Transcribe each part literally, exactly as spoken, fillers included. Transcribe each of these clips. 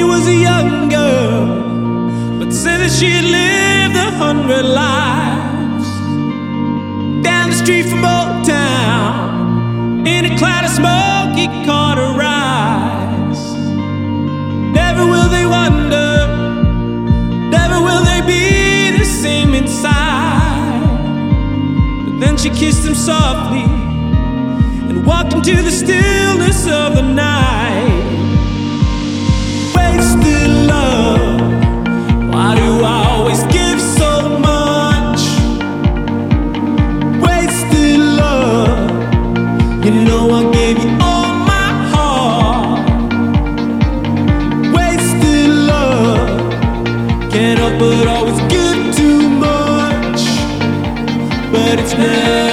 was a young girl, but said that she had lived a hundred lives. Down the street from Old Town, in a cloud of smoke, he caught her eyes. Never will they wonder, never will they be the same inside. But then she kissed him softly and walked into the stillness of the night. Wasted love, why do I always give so much? Wasted love, you know I gave you all my heart. Wasted love, can't help but always give too much, but it's never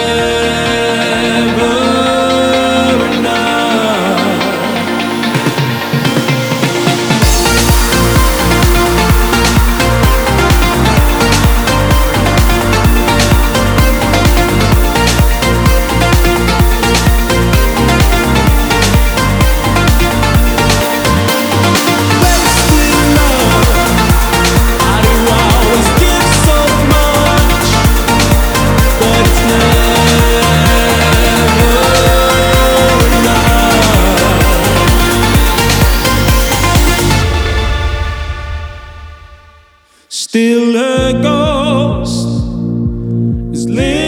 still a ghost is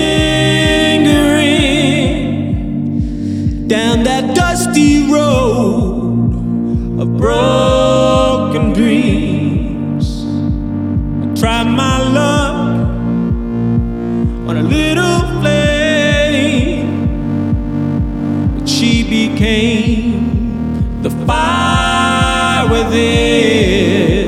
lingering down that dusty road of broken dreams. I tried my luck on a little flame, but she became the fire within.